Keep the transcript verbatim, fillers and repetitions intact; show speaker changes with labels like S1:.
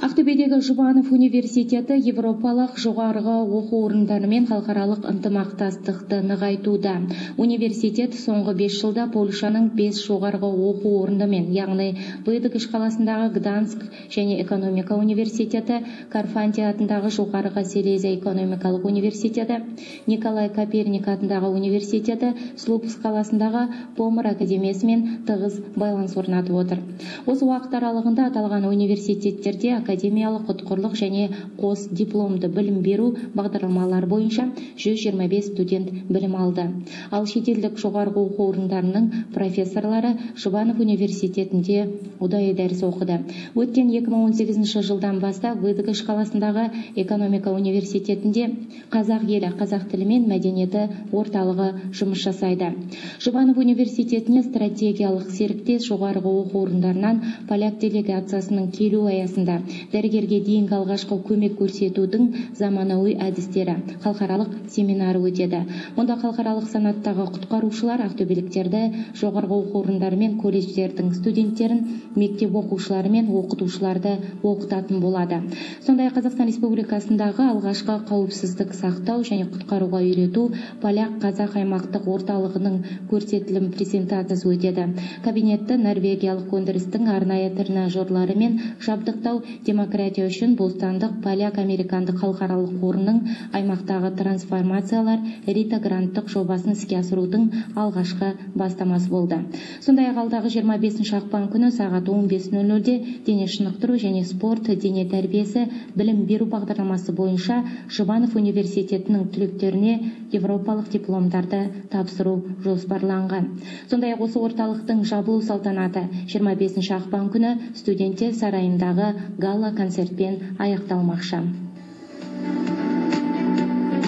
S1: Ақтөбедегі Жұбанов университеті Европалық жоғарғы оқу орындарымен халықаралық ынтымақтастықты нығайтуда. Университет соңғы бес жылда Польшаның бес жоғарғы оқу орнымен, яғни Выдыгыш қаласындағы Гданск және экономика университеті, Карфанти атындағы жоғарғы Силезия экономикалық университеті, Николай Коперник атындағы университеті, Слупск қаласындағы Помыр академиясымен тығыз байланыс орнатып отыр. Осы уақыт аралығында аталған университеттерде академиялық ұтқырлық және қос дипломды білім беру бағдарламалар бойынша жүз жиырма бес студент білім алды. Ал шетелдік жоғарғы оқу орындарының профессорлары Жұбанов университетінде ұдайы дәріс оқыды. Өткен екі мың он сегізінші жылдан бастап Выдыгыш қаласындағы экономика университетінде қазақ елі қазақ тілі мен мәдениеті орталығы жұмыс жасайды. Жұбанов университетіне стратегиялық серіктес жоғарғы оқу орындарынан поляк делегациясының келу аясында дәрігерге дейінгі алғашқы көмек көрсетудің заманауи әдістері халықаралық семинары өтеді. Онда халықаралық санаттағы құтқарушылар ақтөбеліктерді, жоғарғы оқу орындары мен колледждердің студенттерін, мектеп оқушылары мен оқытушыларды оқытатын болады. Сондай Қазақстан Республикасындағы алғашқы қауіпсіздік сақтау және құтқаруға үйрету поляк қазақ аймақтық орталығының көрсетілім презентациясы өтеді. Кабинетті норвегиялық өндірістің арнайы тренажерлары мен жабдықтау демократия үшін бостандық поляк-американдық халықаралық қорының аймақтағы трансформациялар Рита гранттық жобасын іске асырудың алғашқы бастамасы болды. Сондай-ақ алдағы жиырма бесінші ақпан күні сағат он бес нөл нөлде дене шынықтыру және спорт дене тәрбиесі білім беру бағдарламасы бойынша Жұбанов университетінің түлектеріне европалық дипломдарды тапсыру жоспарланған. Сондай-ақ осы орталықтың жабылу салтанаты жиырма бесінші ақпан күні студенттер сарайындағы гала концертпен аяқталмақшы.